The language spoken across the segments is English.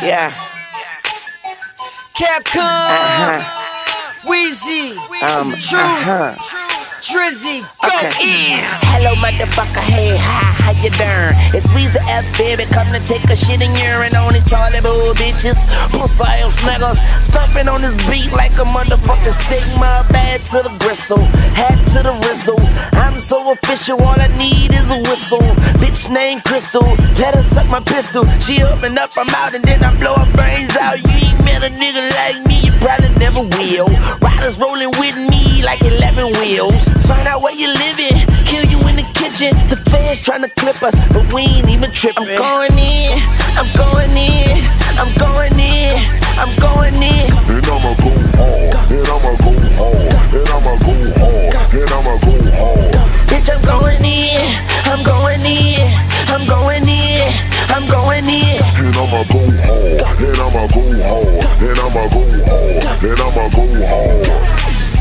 Yeah. Capcom, Weezy, True, Drizzy, go in. Hello, motherfucker, hey, hi, how you doing? It's Weezy F, baby, come to take a shit and urine on these toilet bowl bitches. Pussy ass niggas, stumping on this beat like a motherfucking Sigma. Bad to the gristle, hat to the rizzle. I'm so official, all I need is a whistle. Bitch named Crystal, let her suck my pistol. She open up, I'm out, and then I blow her brains out. You ain't met a nigga like me, you probably never will. Riders rolling with me like 11 wheels. Find out where you living, kill you in the kitchen. The fans tryna clip us, but we ain't even tripping. I'm going in, I'm going in, I'm going in, I'm going in. And I'ma go hard, and I'ma go hard, and I'ma go hard, and I'ma go hard. Bitch, I'm going in, I'm going in, I'm going in, I'm going in. And I'ma go hard, and I'ma go hard, and I'ma go hard, and I'ma go hard.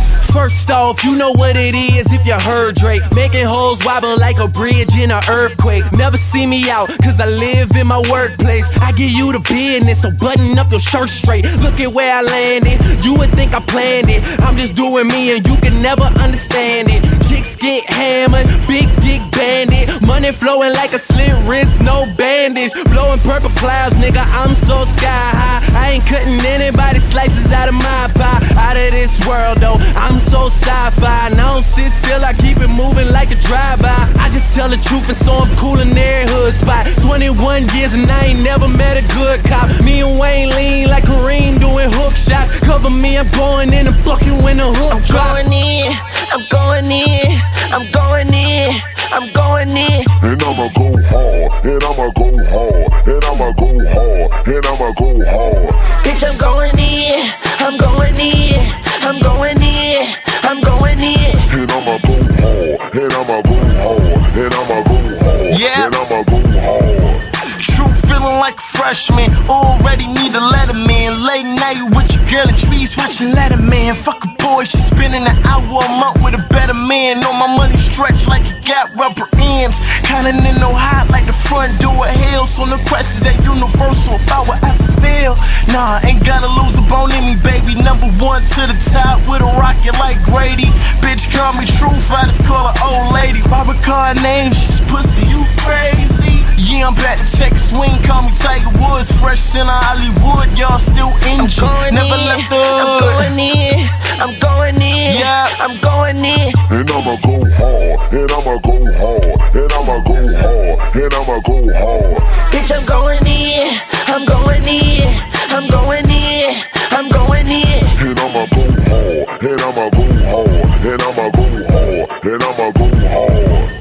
First off, you know what it is if you heard Drake. Making hoes wobble like a bridge in an earthquake. Never see me out, cause I live in my workplace. I give you the business, so button up your shirt straight. Look at where I landed, you would think I planned it. I'm just doing me and you can never understand it. Chicks get hammered, big dick bandit. Money flowing like a slit wrist, no bandage. Blowing purple clouds, nigga, I'm so sky high. I ain't cutting anybody's slices out of my pie. Out of this world though, I'm so sci-fi, and I don't sit still, I keep it moving like a drive-by. I just tell the truth and so I'm cool in every hood spot. 21 years and I ain't never met a good cop. Me and Wayne lean like Kareem doing hook shots. Cover me, I'm going in and fuck you when the hook drops. I'm going in, I'm going in, I'm going in, I'm going in. And I'ma go hard, and I'ma go hard, and I'ma go hard, and I'ma go hard. Bitch, I'm going in, I'm going in, I'm going in, I'm going in. And I'ma go hard, and I'ma go hard, and I'ma go hard, and I'ma go hard. True, feeling like a freshman, already need a letterman. Late night with your girl and trees switching letterman. Fuck a boy, she spending an hour a month with a better man. Know my money stretched like it got rubber ends. Kinda no hot like the front door of hell. So no questions at Universal if I would ever fail. Nah, ain't gotta lose a bone in me, baby. Number one to the top with a rocket like Grady. Bitch, call me Truth, I just call her old lady. Robert Carr name, she's pussy, you crazy. Yeah, I'm back to Texas swing, call me Tiger Woods. Fresh in Hollywood, y'all still injured. Never left the hood. I'm going in, I'm going in, Yeah. I'm going in. And I'ma go hard, and I'ma go hard, and I'ma go hard, and I'ma go hard. Bitch, I'm going in, I'm going in, I'm going in, I'm going in. And I'ma go hard, and I'ma go hard, and I'ma go hard, and I'ma go hard.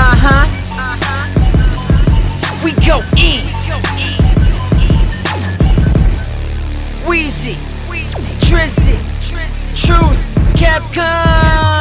We go in. Weezy, Drizzy, Truth, Capcom.